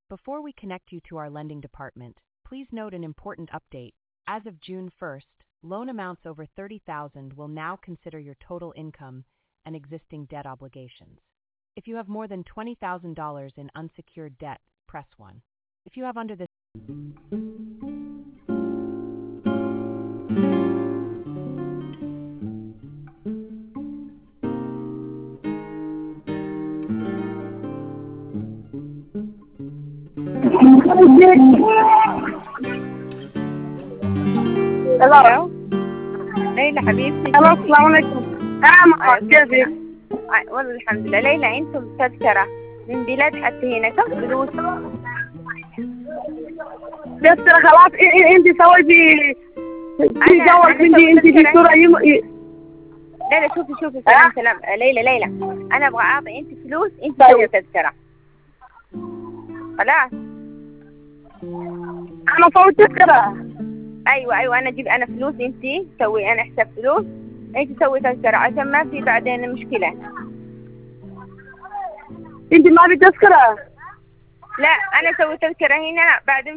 Before we connect you to our lending department, please note an important update. As of June 1st, loan amounts over $30,000 will now consider your total income and existing debt obligations. If you have more than $20,000 in unsecured debt, press 1. If you have under this الو ليلى حبيبتي. الو السلام عليكم. كيفك؟ والله الحمد لله. ليلى انتم تذكرة من بلاد حتى هنا كم فلوس؟ تذكرة خلاص. انت سويتي في جوال عندي انت في صورة لا شوفي سلام ليلى انا ابغى اعطي انت فلوس انت طيب. سوي تذكرة خلاص. انا سويت تذكرة. ايوه انا اجيب انا فلوس انت سوي انا حساب فلوس انت سوي تذكرة عشان ما في بعدين مشكلة. انت ما في تذكرة؟ لا انا سوي تذكرة هنا بعد